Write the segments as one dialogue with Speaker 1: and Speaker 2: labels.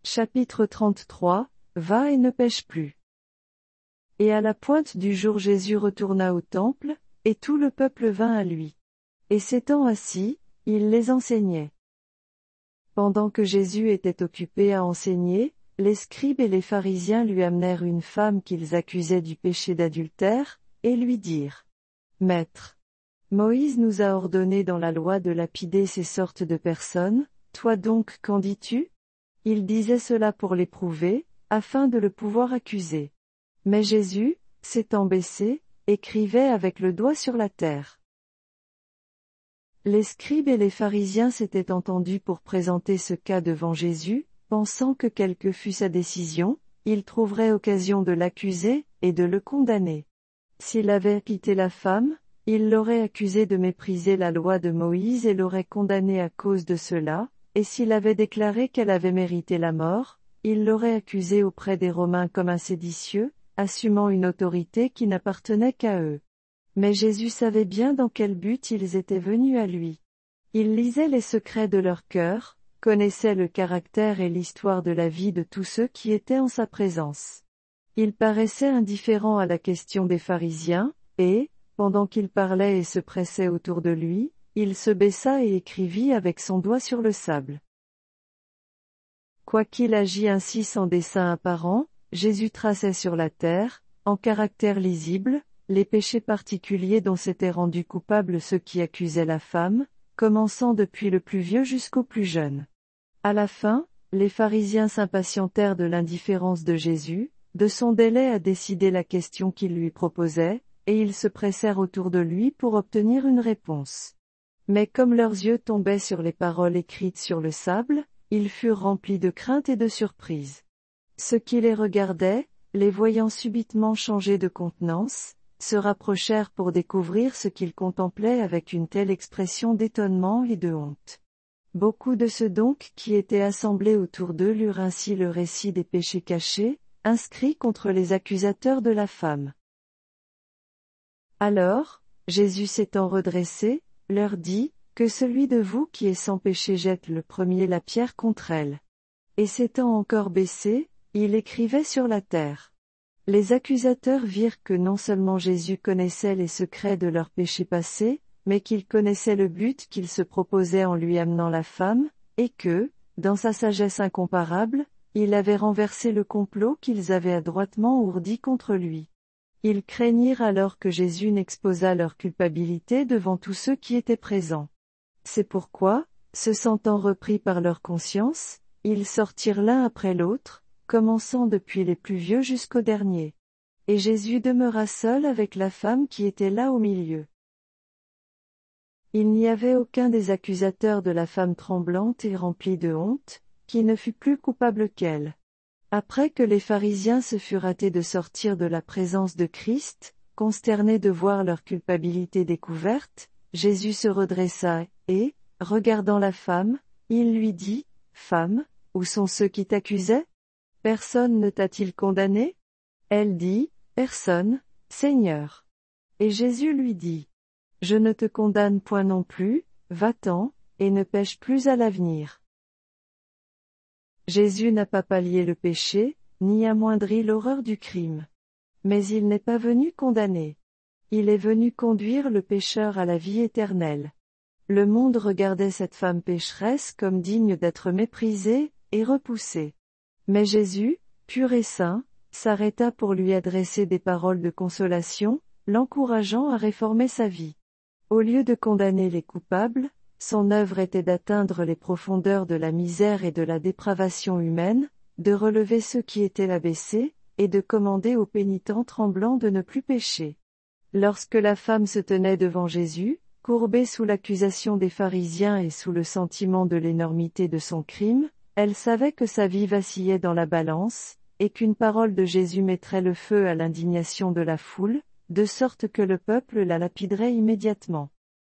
Speaker 1: Chapitre 33, Va et ne pêche plus. Et à la pointe du jour Jésus retourna au temple, et tout le peuple vint à lui. Et s'étant assis, il les enseignait. Pendant que Jésus était occupé à enseigner, les scribes et les pharisiens lui amenèrent une femme qu'ils accusaient du péché d'adultère, et lui dirent: Maître, Moïse nous a ordonné dans la loi de lapider ces sortes de personnes, toi donc qu'en dis-tu? Il disait cela pour l'éprouver, afin de le pouvoir accuser. Mais Jésus, s'étant baissé, écrivait avec le doigt sur la terre. Les scribes et les pharisiens s'étaient entendus pour présenter ce cas devant Jésus, pensant que quelle que fût sa décision, ils trouveraient occasion de l'accuser, et de le condamner. S'il avait quitté la femme, il l'aurait accusé de mépriser la loi de Moïse et l'aurait condamnée à cause de cela, et s'il avait déclaré qu'elle avait mérité la mort, il l'aurait accusée auprès des Romains comme un séditieux, assumant une autorité qui n'appartenait qu'à eux. Mais Jésus savait bien dans quel but ils étaient venus à lui. Il lisait les secrets de leur cœur, connaissait le caractère et l'histoire de la vie de tous ceux qui étaient en sa présence. Il paraissait indifférent à la question des pharisiens, et, pendant qu'il parlait et se pressait autour de lui, il se baissa et écrivit avec son doigt sur le sable. Quoiqu'il agît ainsi sans dessein apparent, Jésus traçait sur la terre, en caractères lisibles, les péchés particuliers dont s'étaient rendus coupables ceux qui accusaient la femme, commençant depuis le plus vieux jusqu'au plus jeune. À la fin, les pharisiens s'impatientèrent de l'indifférence de Jésus, de son délai à décider la question qu'il lui proposait, et ils se pressèrent autour de lui pour obtenir une réponse. Mais comme leurs yeux tombaient sur les paroles écrites sur le sable, ils furent remplis de crainte et de surprise. Ceux qui les regardaient, les voyant subitement changer de contenance, se rapprochèrent pour découvrir ce qu'ils contemplaient avec une telle expression d'étonnement et de honte. Beaucoup de ceux donc qui étaient assemblés autour d'eux lurent ainsi le récit des péchés cachés, inscrits contre les accusateurs de la femme. Alors, Jésus s'étant redressé, leur dit, que celui de vous qui est sans péché jette le premier la pierre contre elle. Et s'étant encore baissé, il écrivait sur la terre. Les accusateurs virent que non seulement Jésus connaissait les secrets de leurs péchés passés, mais qu'il connaissait le but qu'il se proposait en lui amenant la femme, et que, dans sa sagesse incomparable, il avait renversé le complot qu'ils avaient adroitement ourdi contre lui. Ils craignirent alors que Jésus n'exposât leur culpabilité devant tous ceux qui étaient présents. C'est pourquoi, se sentant repris par leur conscience, ils sortirent l'un après l'autre, commençant depuis les plus vieux jusqu'aux derniers. Et Jésus demeura seul avec la femme qui était là au milieu. Il n'y avait aucun des accusateurs de la femme tremblante et remplie de honte, qui ne fût plus coupable qu'elle. Après que les pharisiens se furent hâtés de sortir de la présence de Christ, consternés de voir leur culpabilité découverte, Jésus se redressa, et, regardant la femme, il lui dit, « Femme, où sont ceux qui t'accusaient? Personne ne t'a-t-il condamné? » Elle dit, « Personne, Seigneur. » Et Jésus lui dit, « Je ne te condamne point non plus, va-t'en, et ne pêche plus à l'avenir. » Jésus n'a pas pallié le péché, ni amoindri l'horreur du crime. Mais il n'est pas venu condamner. Il est venu conduire le pécheur à la vie éternelle. Le monde regardait cette femme pécheresse comme digne d'être méprisée, et repoussée. Mais Jésus, pur et saint, s'arrêta pour lui adresser des paroles de consolation, l'encourageant à réformer sa vie. Au lieu de condamner les coupables, son œuvre était d'atteindre les profondeurs de la misère et de la dépravation humaine, de relever ceux qui étaient abaissés, et de commander aux pénitents tremblants de ne plus pécher. Lorsque la femme se tenait devant Jésus, courbée sous l'accusation des pharisiens et sous le sentiment de l'énormité de son crime, elle savait que sa vie vacillait dans la balance, et qu'une parole de Jésus mettrait le feu à l'indignation de la foule, de sorte que le peuple la lapiderait immédiatement.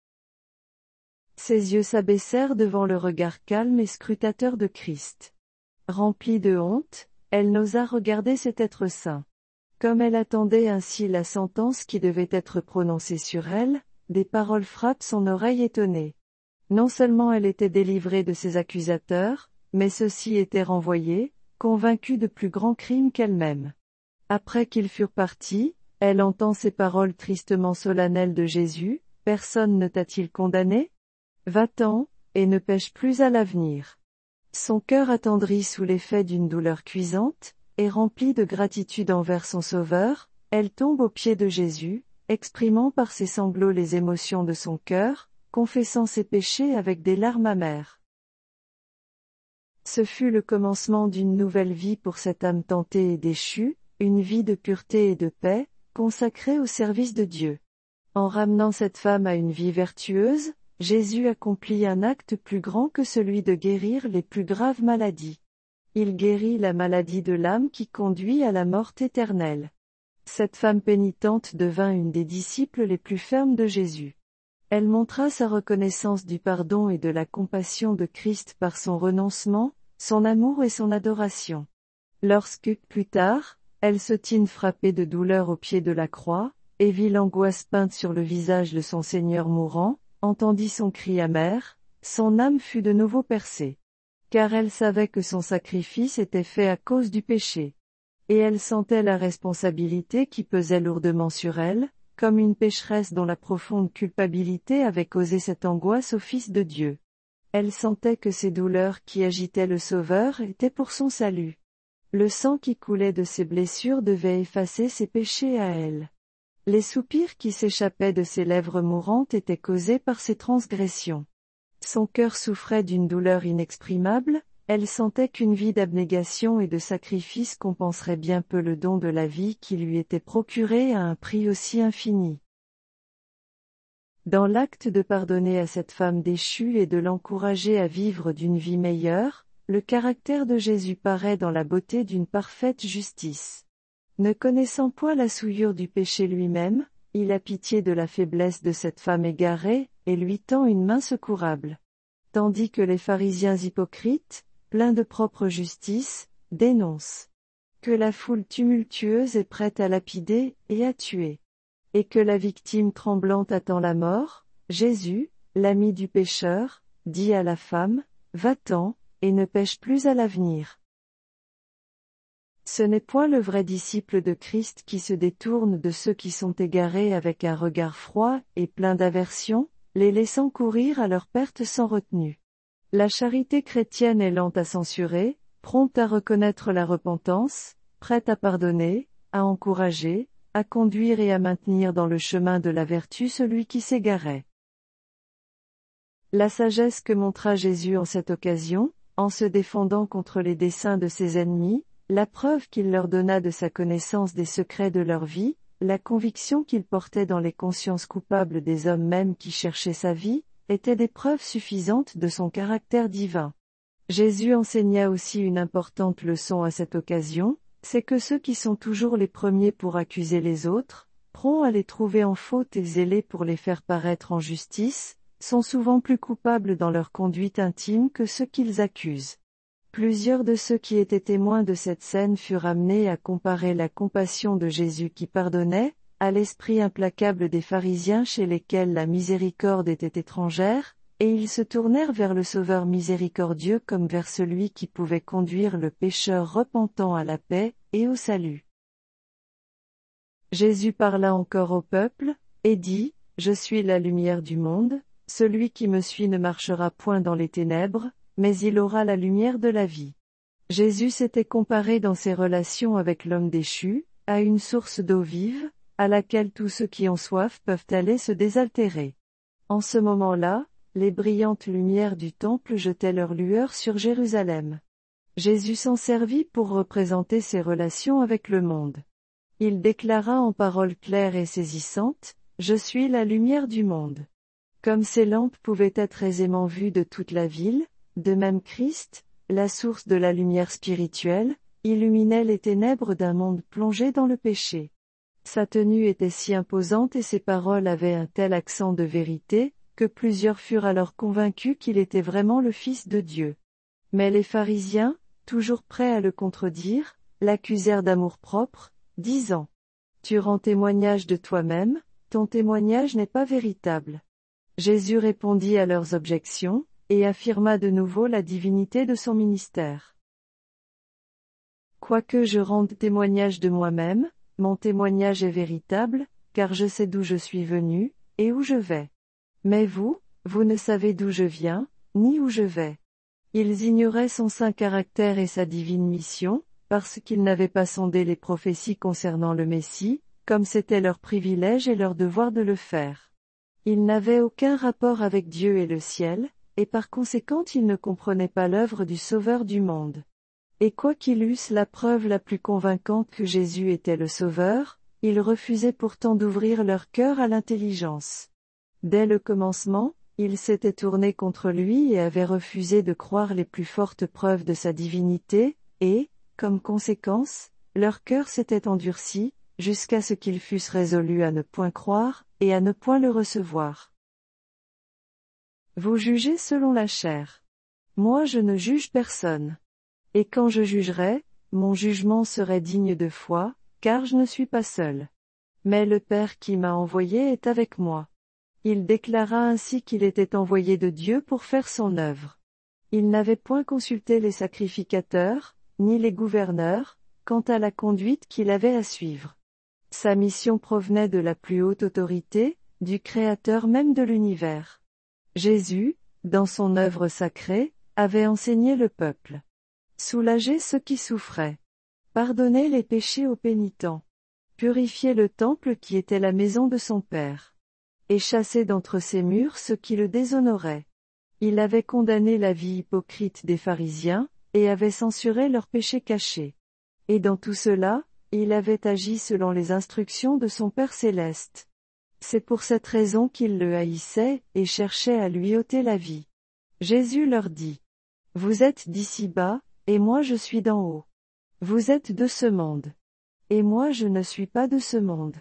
Speaker 1: Ses yeux s'abaissèrent devant le regard calme et scrutateur de Christ. Remplie de honte, elle n'osa regarder cet être saint. Comme elle attendait ainsi la sentence qui devait être prononcée sur elle, des paroles frappent son oreille étonnée. Non seulement elle était délivrée de ses accusateurs, mais ceux-ci étaient renvoyés, convaincue de plus grands crimes qu'elle-même. Après qu'ils furent partis, elle entend ces paroles tristement solennelles de Jésus, « Personne ne t'a-t-il condamné? Va-t'en, et ne pêche plus à l'avenir. » Son cœur attendri sous l'effet d'une douleur cuisante, et rempli de gratitude envers son Sauveur, elle tombe aux pieds de Jésus, exprimant par ses sanglots les émotions de son cœur, confessant ses péchés avec des larmes amères. Ce fut le commencement d'une nouvelle vie pour cette âme tentée et déchue, une vie de pureté et de paix, consacrée au service de Dieu. En ramenant cette femme à une vie vertueuse, Jésus accomplit un acte plus grand que celui de guérir les plus graves maladies. Il guérit la maladie de l'âme qui conduit à la mort éternelle. Cette femme pénitente devint une des disciples les plus fermes de Jésus. Elle montra sa reconnaissance du pardon et de la compassion de Christ par son renoncement, son amour et son adoration. Lorsque, plus tard, elle se tint frappée de douleur au pied de la croix, et vit l'angoisse peinte sur le visage de son Seigneur mourant, entendit son cri amer, son âme fut de nouveau percée. Car elle savait que son sacrifice était fait à cause du péché. Et elle sentait la responsabilité qui pesait lourdement sur elle, comme une pécheresse dont la profonde culpabilité avait causé cette angoisse au Fils de Dieu. Elle sentait que ces douleurs qui agitaient le Sauveur étaient pour son salut. Le sang qui coulait de ses blessures devait effacer ses péchés à elle. Les soupirs qui s'échappaient de ses lèvres mourantes étaient causés par ses transgressions. Son cœur souffrait d'une douleur inexprimable, elle sentait qu'une vie d'abnégation et de sacrifice compenserait bien peu le don de la vie qui lui était procuré à un prix aussi infini. Dans l'acte de pardonner à cette femme déchue et de l'encourager à vivre d'une vie meilleure, le caractère de Jésus paraît dans la beauté d'une parfaite justice. Ne connaissant point la souillure du péché lui-même, il a pitié de la faiblesse de cette femme égarée, et lui tend une main secourable. Tandis que les pharisiens hypocrites, pleins de propre justice, dénoncent que la foule tumultueuse est prête à lapider et à tuer, et que la victime tremblante attend la mort, Jésus, l'ami du pécheur, dit à la femme, « Va-t'en, et ne pêche plus à l'avenir. » Ce n'est point le vrai disciple de Christ qui se détourne de ceux qui sont égarés avec un regard froid et plein d'aversion, les laissant courir à leur perte sans retenue. La charité chrétienne est lente à censurer, prompte à reconnaître la repentance, prête à pardonner, à encourager, à conduire et à maintenir dans le chemin de la vertu celui qui s'égarait. La sagesse que montra Jésus en cette occasion, en se défendant contre les desseins de ses ennemis, la preuve qu'il leur donna de sa connaissance des secrets de leur vie, la conviction qu'il portait dans les consciences coupables des hommes mêmes qui cherchaient sa vie, étaient des preuves suffisantes de son caractère divin. Jésus enseigna aussi une importante leçon à cette occasion, c'est que ceux qui sont toujours les premiers pour accuser les autres, prompts à les trouver en faute et zélés pour les faire paraître en justice, sont souvent plus coupables dans leur conduite intime que ceux qu'ils accusent. Plusieurs de ceux qui étaient témoins de cette scène furent amenés à comparer la compassion de Jésus qui pardonnait, à l'esprit implacable des pharisiens chez lesquels la miséricorde était étrangère, et ils se tournèrent vers le Sauveur miséricordieux comme vers celui qui pouvait conduire le pécheur repentant à la paix et au salut. Jésus parla encore au peuple, et dit, « Je suis la lumière du monde, celui qui me suit ne marchera point dans les ténèbres, mais il aura la lumière de la vie. » Jésus s'était comparé dans ses relations avec l'homme déchu, à une source d'eau vive, à laquelle tous ceux qui ont soif peuvent aller se désaltérer. En ce moment-là, les brillantes lumières du temple jetaient leur lueur sur Jérusalem. Jésus s'en servit pour représenter ses relations avec le monde. Il déclara en paroles claires et saisissantes, « Je suis la lumière du monde. » Comme ces lampes pouvaient être aisément vues de toute la ville, de même Christ, la source de la lumière spirituelle, illuminait les ténèbres d'un monde plongé dans le péché. Sa tenue était si imposante et ses paroles avaient un tel accent de vérité, que plusieurs furent alors convaincus qu'il était vraiment le Fils de Dieu. Mais les pharisiens, toujours prêts à le contredire, l'accusèrent d'amour-propre, disant, « Tu rends témoignage de toi-même, ton témoignage n'est pas véritable. » Jésus répondit à leurs objections, et affirma de nouveau la divinité de son ministère. Quoique je rende témoignage de moi-même, mon témoignage est véritable, car je sais d'où je suis venu, et où je vais. Mais vous, vous ne savez d'où je viens, ni où je vais. Ils ignoraient son saint caractère et sa divine mission, parce qu'ils n'avaient pas sondé les prophéties concernant le Messie, comme c'était leur privilège et leur devoir de le faire. Ils n'avaient aucun rapport avec Dieu et le ciel, et par conséquent ils ne comprenaient pas l'œuvre du Sauveur du monde. Et quoiqu'ils eussent la preuve la plus convaincante que Jésus était le Sauveur, ils refusaient pourtant d'ouvrir leur cœur à l'intelligence. Dès le commencement, ils s'étaient tournés contre lui et avaient refusé de croire les plus fortes preuves de sa divinité, et, comme conséquence, leur cœur s'était endurci, jusqu'à ce qu'ils fussent résolus à ne point croire, et à ne point le recevoir. Vous jugez selon la chair. Moi je ne juge personne. Et quand je jugerai, mon jugement serait digne de foi, car je ne suis pas seul. Mais le Père qui m'a envoyé est avec moi. Il déclara ainsi qu'il était envoyé de Dieu pour faire son œuvre. Il n'avait point consulté les sacrificateurs, ni les gouverneurs, quant à la conduite qu'il avait à suivre. Sa mission provenait de la plus haute autorité, du Créateur même de l'univers. Jésus, dans son œuvre sacrée, avait enseigné le peuple. Soulager ceux qui souffraient. Pardonner les péchés aux pénitents. Purifier le temple qui était la maison de son Père. Et chasser d'entre ses murs ceux qui le déshonoraient. Il avait condamné la vie hypocrite des pharisiens, et avait censuré leurs péchés cachés. Et dans tout cela, il avait agi selon les instructions de son Père céleste. C'est pour cette raison qu'ils le haïssaient, et cherchaient à lui ôter la vie. Jésus leur dit. Vous êtes d'ici bas, et moi je suis d'en haut. Vous êtes de ce monde. Et moi je ne suis pas de ce monde.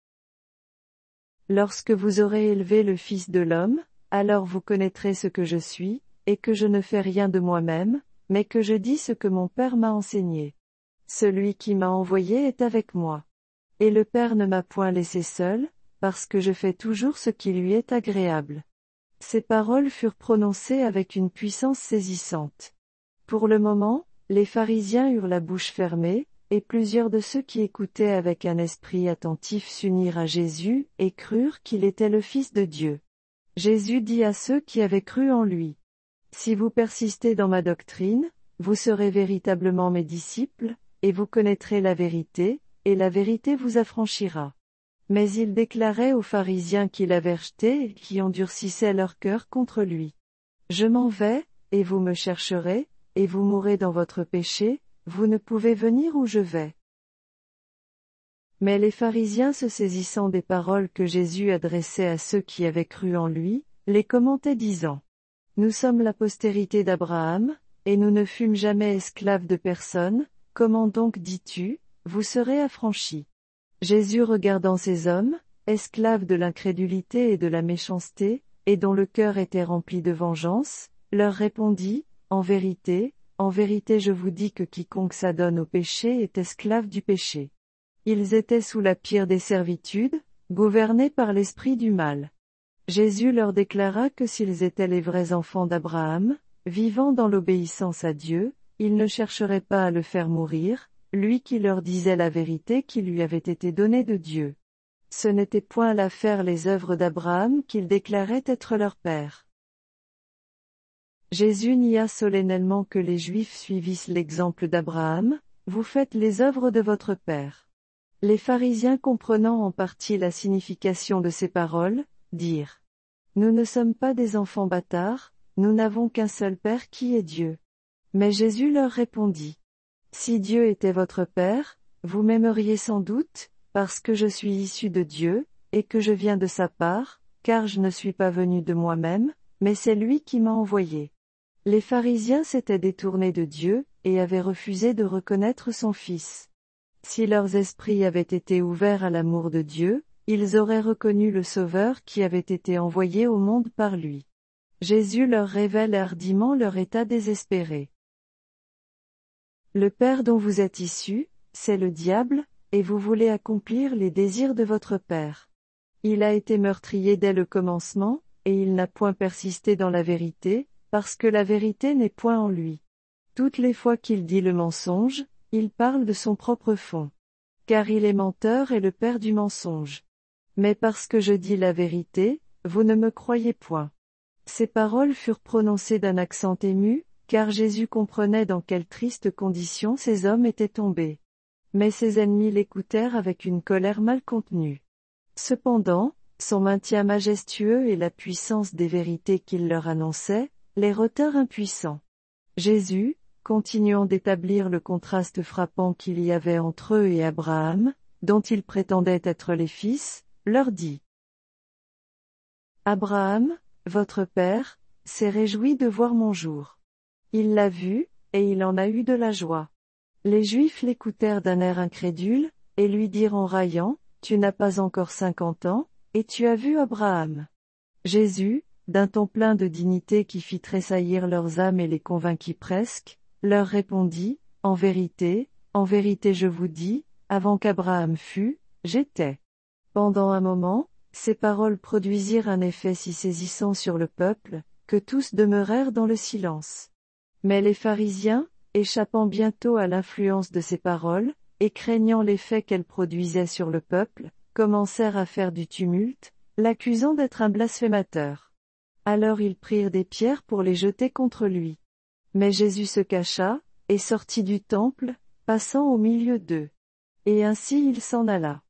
Speaker 1: Lorsque vous aurez élevé le Fils de l'homme, alors vous connaîtrez ce que je suis, et que je ne fais rien de moi-même, mais que je dis ce que mon Père m'a enseigné. Celui qui m'a envoyé est avec moi. Et le Père ne m'a point laissé seul, parce que je fais toujours ce qui lui est agréable. Ces paroles furent prononcées avec une puissance saisissante. Pour le moment, les pharisiens eurent la bouche fermée, et plusieurs de ceux qui écoutaient avec un esprit attentif s'unirent à Jésus, et crurent qu'il était le Fils de Dieu. Jésus dit à ceux qui avaient cru en lui. Si vous persistez dans ma doctrine, vous serez véritablement mes disciples, et vous connaîtrez la vérité, et la vérité vous affranchira. Mais il déclarait aux pharisiens qui l'avaient rejeté et qui endurcissaient leur cœur contre lui. Je m'en vais, et vous me chercherez, et vous mourrez dans votre péché, vous ne pouvez venir où je vais. Mais les pharisiens se saisissant des paroles que Jésus adressait à ceux qui avaient cru en lui, les commentaient disant. Nous sommes la postérité d'Abraham, et nous ne fûmes jamais esclaves de personne, comment donc dis-tu, vous serez affranchis? Jésus regardant ces hommes, esclaves de l'incrédulité et de la méchanceté, et dont le cœur était rempli de vengeance, leur répondit, en vérité je vous dis que quiconque s'adonne au péché est esclave du péché. Ils étaient sous la pire des servitudes, gouvernés par l'esprit du mal. Jésus leur déclara que s'ils étaient les vrais enfants d'Abraham, vivant dans l'obéissance à Dieu, ils ne chercheraient pas à le faire mourir, lui qui leur disait la vérité qui lui avait été donnée de Dieu. Ce n'était point là faire les œuvres d'Abraham qu'il déclarait être leur père. Jésus nia solennellement que les Juifs suivissent l'exemple d'Abraham, vous faites les œuvres de votre père. Les pharisiens comprenant en partie la signification de ces paroles, dirent. Nous ne sommes pas des enfants bâtards, nous n'avons qu'un seul Père qui est Dieu. Mais Jésus leur répondit. Si Dieu était votre Père, vous m'aimeriez sans doute, parce que je suis issu de Dieu, et que je viens de sa part, car je ne suis pas venu de moi-même, mais c'est lui qui m'a envoyé. Les pharisiens s'étaient détournés de Dieu, et avaient refusé de reconnaître son Fils. Si leurs esprits avaient été ouverts à l'amour de Dieu, ils auraient reconnu le Sauveur qui avait été envoyé au monde par lui. Jésus leur révèle hardiment leur état désespéré. Le Père dont vous êtes issus, c'est le diable, et vous voulez accomplir les désirs de votre Père. Il a été meurtrier dès le commencement, et il n'a point persisté dans la vérité, parce que la vérité n'est point en lui. Toutes les fois qu'il dit le mensonge, il parle de son propre fond. Car il est menteur et le père du mensonge. Mais parce que je dis la vérité, vous ne me croyez point. Ces paroles furent prononcées d'un accent ému, car Jésus comprenait dans quelle triste condition ces hommes étaient tombés. Mais ses ennemis l'écoutèrent avec une colère mal contenue. Cependant, son maintien majestueux et la puissance des vérités qu'il leur annonçait, les retinrent impuissants. Jésus, continuant d'établir le contraste frappant qu'il y avait entre eux et Abraham, dont ils prétendaient être les fils, leur dit: Abraham, votre père, s'est réjoui de voir mon jour. Il l'a vu, et il en a eu de la joie. Les Juifs l'écoutèrent d'un air incrédule, et lui dirent en raillant: Tu n'as pas encore 50 ans, et tu as vu Abraham. Jésus, d'un ton plein de dignité qui fit tressaillir leurs âmes et les convainquit presque, leur répondit: en vérité je vous dis, avant qu'Abraham fût, j'étais. Pendant un moment, ces paroles produisirent un effet si saisissant sur le peuple, que tous demeurèrent dans le silence. Mais les pharisiens, échappant bientôt à l'influence de ces paroles, et craignant l'effet qu'elles produisaient sur le peuple, commencèrent à faire du tumulte, l'accusant d'être un blasphémateur. Alors ils prirent des pierres pour les jeter contre lui. Mais Jésus se cacha, et sortit du temple, passant au milieu d'eux. Et ainsi il s'en alla.